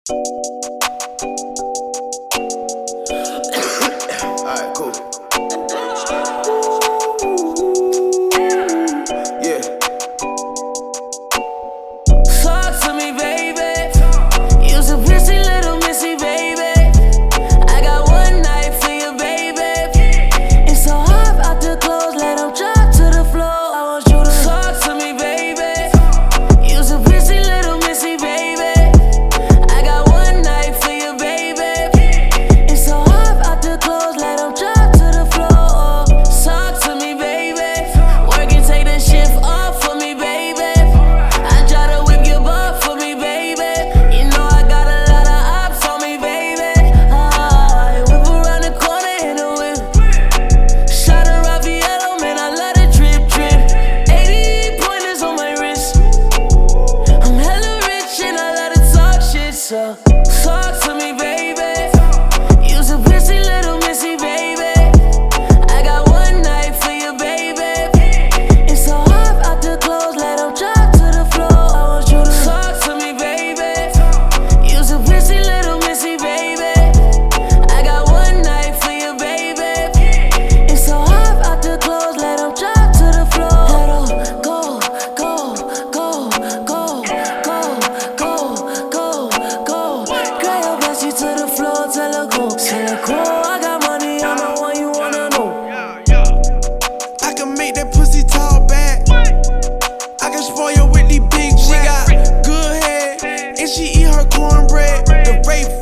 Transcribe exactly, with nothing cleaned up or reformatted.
Alright, cool. Yeah. Talk to me, baby. You's a pissy little missy, baby. I got one night for you, baby. It's so hard out the clothes, let them drop to the floor. I want you to talk to me, baby. You's a pissy little missy, baby. I got one night for you, baby. It's so hard out the clothes, let them drop to the floor. Talk to me, baby. Work and take the shift off for me, baby. I try to whip your butt for me, baby. You know I got a lot of ops on me, baby. I whip around the corner in the whip. Shot a Raffaello, man, I let it drip, drip. eighty pointers on my wrist. I'm hella rich and I let it talk shit, so talk to me, baby. You's a pissy little missy, baby. I got one night for you, baby. It's so hard out the clothes, let them drop to the floor. I want you to talk to me, baby. You's a pissy little missy, baby. I got one night for you, baby. It's so hard out the clothes, let them drop to the floor. Let 'em go, go, go, go, go, go, go, go. Girl, your best you to the floor, tell her go. Tell her go, I got money, I'm the one you wanna know. I can make that pussy talk back. I can spoil her with these big. She got good head and she eat her cornbread. The rape